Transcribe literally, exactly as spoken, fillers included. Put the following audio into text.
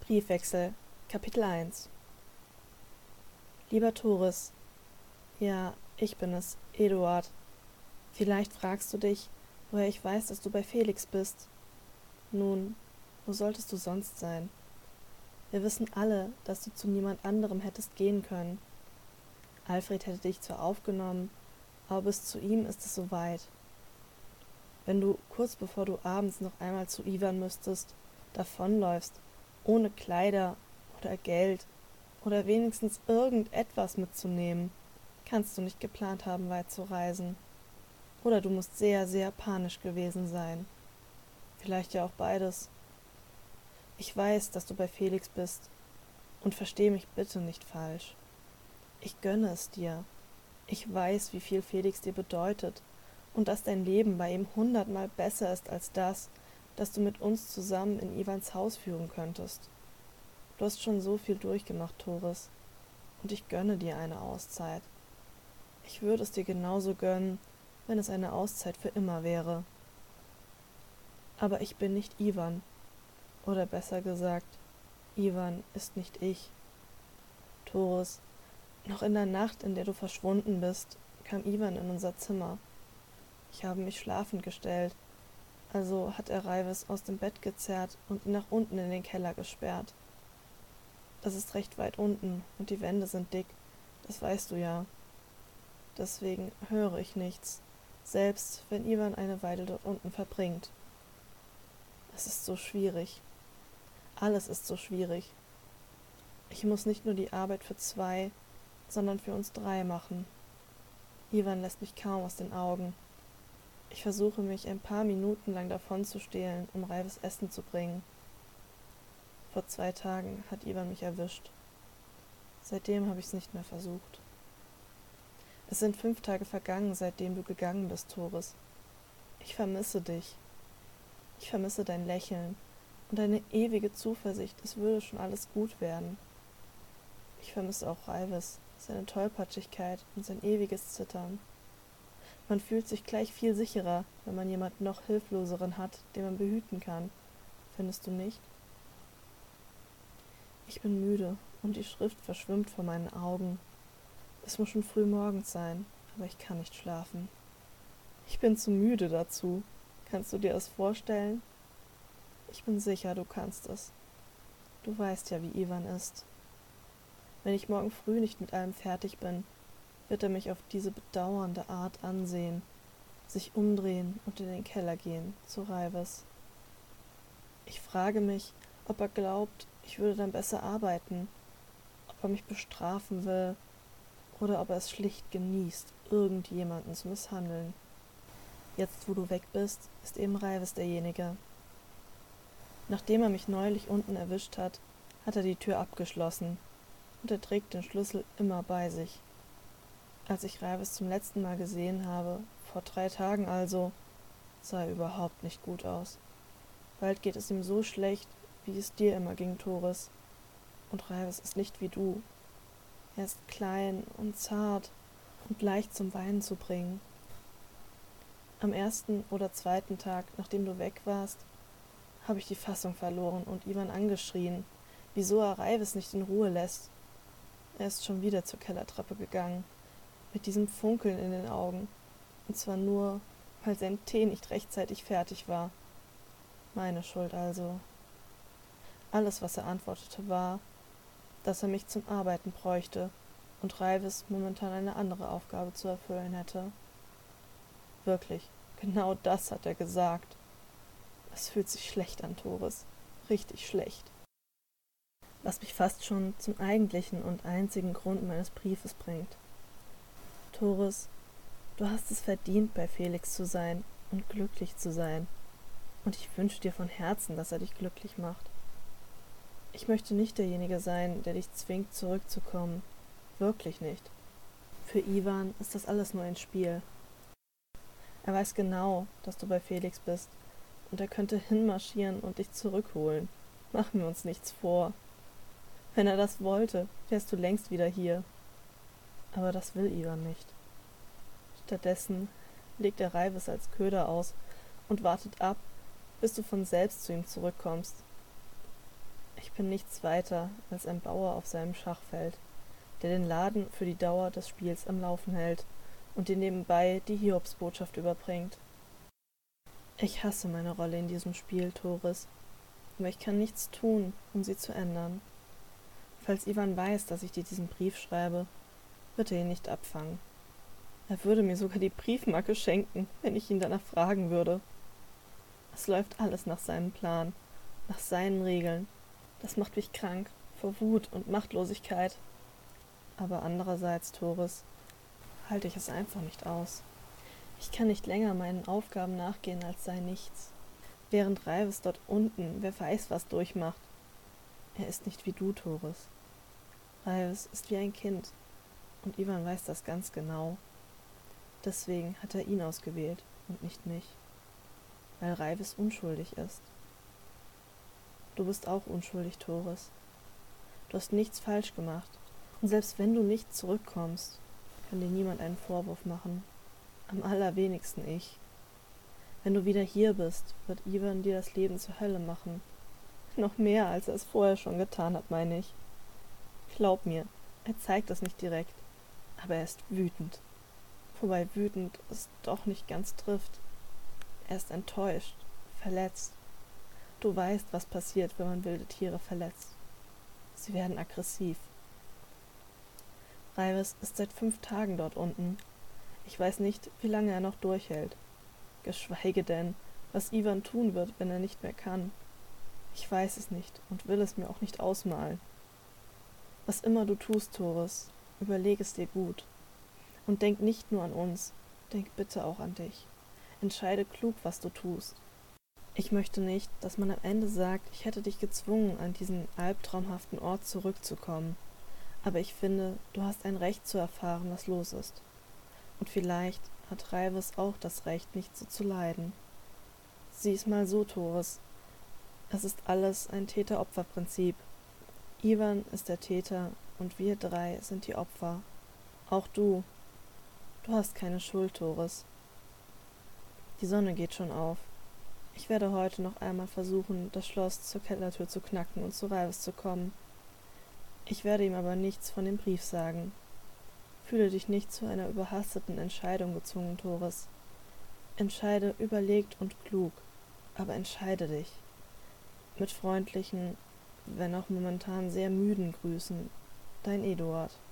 Briefwechsel, Kapitel eins. Lieber Toris, ja, ich bin es, Eduard. Vielleicht fragst du dich, woher ich weiß, dass du bei Felix bist. Nun, wo solltest du sonst sein? Wir wissen alle, dass du zu niemand anderem hättest gehen können. Alfred hätte dich zwar aufgenommen, aber bis zu ihm ist es so weit. Wenn du, kurz bevor du abends noch einmal zu Iwan müsstest, davonläufst, ohne Kleider oder Geld oder wenigstens irgendetwas mitzunehmen, kannst du nicht geplant haben, weit zu reisen. Oder du musst sehr, sehr panisch gewesen sein. Vielleicht ja auch beides. Ich weiß, dass du bei Felix bist, und versteh mich bitte nicht falsch. Ich gönne es dir. Ich weiß, wie viel Felix dir bedeutet und dass dein Leben bei ihm hundertmal besser ist als das, das du mit uns zusammen in Iwans Haus führen könntest. Du hast schon so viel durchgemacht, Toris, und ich gönne dir eine Auszeit. Ich würde es dir genauso gönnen, wenn es eine Auszeit für immer wäre. Aber ich bin nicht Iwan, oder besser gesagt, Iwan ist nicht ich. Toris, noch in der Nacht, in der du verschwunden bist, kam Iwan in unser Zimmer. Ich habe mich schlafend gestellt, also hat er Raivis aus dem Bett gezerrt und ihn nach unten in den Keller gesperrt. Das ist recht weit unten und die Wände sind dick, das weißt du ja. Deswegen höre ich nichts, selbst wenn Iwan eine Weile dort unten verbringt. Es ist so schwierig. Alles ist so schwierig. Ich muss nicht nur die Arbeit für zwei, sondern für uns drei machen. Iwan lässt mich kaum aus den Augen. Ich versuche mich ein paar Minuten lang davon zu stehlen, um Raivis Essen zu bringen. Vor zwei Tagen hat Iwan mich erwischt. Seitdem habe ich es nicht mehr versucht. Es sind fünf Tage vergangen, seitdem du gegangen bist, Toris. Ich vermisse dich. Ich vermisse dein Lächeln und deine ewige Zuversicht, es würde schon alles gut werden. Ich vermisse auch Raivis, seine Tollpatschigkeit und sein ewiges Zittern. Man fühlt sich gleich viel sicherer, wenn man jemanden noch Hilfloseren hat, den man behüten kann. Findest du nicht? Ich bin müde und die Schrift verschwimmt vor meinen Augen. Es muss schon früh morgens sein, aber ich kann nicht schlafen. Ich bin zu müde dazu. Kannst du dir das vorstellen? Ich bin sicher, du kannst es. Du weißt ja, wie Iwan ist. Wenn ich morgen früh nicht mit allem fertig bin, wird er mich auf diese bedauernde Art ansehen, sich umdrehen und in den Keller gehen, zu Raivis. Ich frage mich, ob er glaubt, ich würde dann besser arbeiten, ob er mich bestrafen will oder ob er es schlicht genießt, irgendjemanden zu misshandeln. Jetzt, wo du weg bist, ist eben Raivis derjenige. Nachdem er mich neulich unten erwischt hat, hat er die Tür abgeschlossen und er trägt den Schlüssel immer bei sich. Als ich Raivis zum letzten Mal gesehen habe, vor drei Tagen also, sah er überhaupt nicht gut aus. Bald geht es ihm so schlecht, wie es dir immer ging, Toris. Und Raivis ist nicht wie du. Er ist klein und zart und leicht zum Weinen zu bringen. Am ersten oder zweiten Tag, nachdem du weg warst, habe ich die Fassung verloren und Iwan angeschrien, wieso er Raivis nicht in Ruhe lässt. Er ist schon wieder zur Kellertreppe gegangen, mit diesem Funkeln in den Augen, und zwar nur, weil sein Tee nicht rechtzeitig fertig war. Meine Schuld also. Alles, was er antwortete, war, dass er mich zum Arbeiten bräuchte und Raivis momentan eine andere Aufgabe zu erfüllen hätte. Wirklich, genau das hat er gesagt. Es fühlt sich schlecht an, Toris. Richtig schlecht. Was mich fast schon zum eigentlichen und einzigen Grund meines Briefes bringt. Toris, du hast es verdient, bei Felix zu sein und glücklich zu sein. Und ich wünsche dir von Herzen, dass er dich glücklich macht. Ich möchte nicht derjenige sein, der dich zwingt, zurückzukommen. Wirklich nicht. Für Iwan ist das alles nur ein Spiel. Er weiß genau, dass du bei Felix bist, und er könnte hinmarschieren und dich zurückholen. Machen wir uns nichts vor. Wenn er das wollte, wärst du längst wieder hier. Aber das will Iwan nicht. Stattdessen legt er Raivis als Köder aus und wartet ab, bis du von selbst zu ihm zurückkommst. Ich bin nichts weiter als ein Bauer auf seinem Schachfeld, der den Laden für die Dauer des Spiels am Laufen hält und dir nebenbei die Hiobsbotschaft überbringt. Ich hasse meine Rolle in diesem Spiel, Thoris, aber ich kann nichts tun, um sie zu ändern. Falls Ivan weiß, dass ich dir diesen Brief schreibe, wird er ihn nicht abfangen. Er würde mir sogar die Briefmarke schenken, wenn ich ihn danach fragen würde. Es läuft alles nach seinem Plan, nach seinen Regeln. Das macht mich krank, vor Wut und Machtlosigkeit. Aber andererseits, Thoris, halte ich es einfach nicht aus. Ich kann nicht länger meinen Aufgaben nachgehen, als sei nichts. Während Reives dort unten, wer weiß was durchmacht. Er ist nicht wie du, Thoris. Reives ist wie ein Kind. Und Ivan weiß das ganz genau. Deswegen hat er ihn ausgewählt und nicht mich. Weil Reives unschuldig ist. Du bist auch unschuldig, Thoris. Du hast nichts falsch gemacht. Und selbst wenn du nicht zurückkommst, kann dir niemand einen Vorwurf machen. Am allerwenigsten ich. Wenn du wieder hier bist, wird Ivan dir das Leben zur Hölle machen. Noch mehr, als er es vorher schon getan hat, meine ich. Glaub mir, er zeigt es nicht direkt, aber er ist wütend. Wobei wütend es doch nicht ganz trifft. Er ist enttäuscht, verletzt. Du weißt, was passiert, wenn man wilde Tiere verletzt. Sie werden aggressiv. Reives ist seit fünf Tagen dort unten. Ich weiß nicht, wie lange er noch durchhält. Geschweige denn, was Ivan tun wird, wenn er nicht mehr kann. Ich weiß es nicht und will es mir auch nicht ausmalen. Was immer du tust, Thoris, überleg es dir gut. Und denk nicht nur an uns, denk bitte auch an dich. Entscheide klug, was du tust. Ich möchte nicht, dass man am Ende sagt, ich hätte dich gezwungen, an diesen albtraumhaften Ort zurückzukommen. Aber ich finde, du hast ein Recht zu erfahren, was los ist. Und vielleicht hat Reives auch das Recht, nicht so zu leiden. Sieh's mal so, Thoris. Es ist alles ein Täter-Opfer-Prinzip. Ivan ist der Täter und wir drei sind die Opfer. Auch du. Du hast keine Schuld, Thoris. Die Sonne geht schon auf. Ich werde heute noch einmal versuchen, das Schloss zur Kellertür zu knacken und zu Reives zu kommen. Ich werde ihm aber nichts von dem Brief sagen. Fühle dich nicht zu einer überhasteten Entscheidung gezwungen, Thoris. Entscheide überlegt und klug, aber entscheide dich. Mit freundlichen, wenn auch momentan sehr müden Grüßen, dein Eduard.